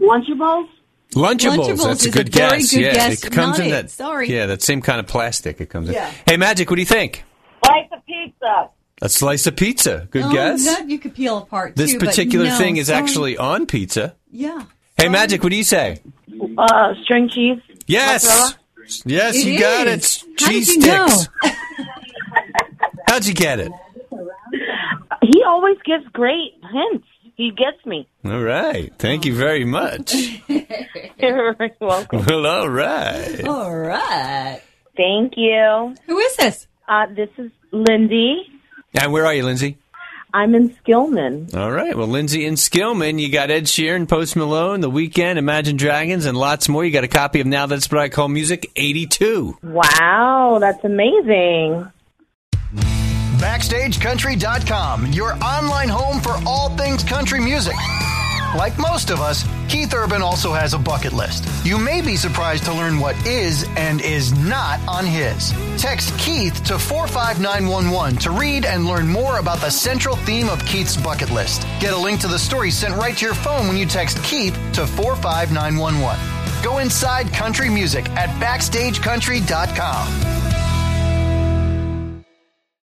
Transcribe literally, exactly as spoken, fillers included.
Lunchables? Lunchables. Lunchables That's a is good a very guess. good yeah, guess. it comes Not in it. that. Sorry. Yeah, that same kind of plastic. It comes Yeah. in. Hey, Magic, what do you think? Slice of pizza. A slice of pizza. Good Oh, guess. that you could peel apart, This too, but particular no, thing is sorry. actually on pizza. Yeah. Hey, Sorry. Magic, what do you say? Uh, string cheese. Yes. Mozzarella? Yes, It you got it. is. It's How did cheese you know? sticks. How'd you get it? He always gives great hints. He gets me. All right. Thank you very much. You're very welcome. Well, all right. All right. Thank you. Who is this? Uh, this is Lindy. And where are you, Lindsay? I'm in Skillman. All right. Well, Lindsay and Skillman, you got Ed Sheeran, Post Malone, The Weeknd, Imagine Dragons, and lots more. You got a copy of Now That's What I Call Music eighty-two. Wow, that's amazing. Backstage Country dot com, your online home for all things country music. Like most of us, Keith Urban also has a bucket list. You may be surprised to learn what is and is not on his. Text Keith to four five nine one one to read and learn more about the central theme of Keith's bucket list. Get a link to the story sent right to your phone when you text Keith to four five nine one one. Go inside country music at Backstage Country dot com.